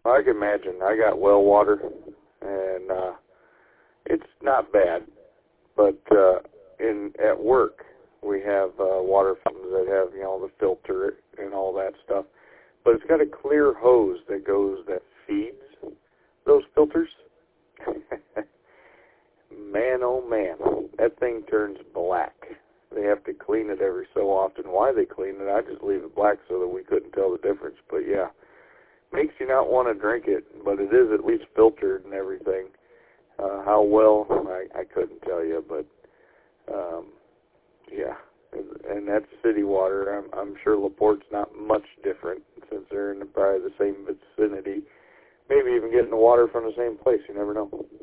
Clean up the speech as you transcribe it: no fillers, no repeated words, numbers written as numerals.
I can imagine. I got well water, and it's not bad. But at work, we have water fountains that have, the filter and all that stuff. But it's got a clear hose that feeds those filters. Man, oh man, that thing turns black. They have to clean it every so often. Why they clean it, I just leave it black so that we couldn't tell the difference. But yeah, makes you not want to drink it, but it is at least filtered and everything. How well, I couldn't tell you, but yeah. And that's city water. I'm sure LaPorte's not much different since they're in probably the same vicinity. Maybe even getting the water from the same place. You never know.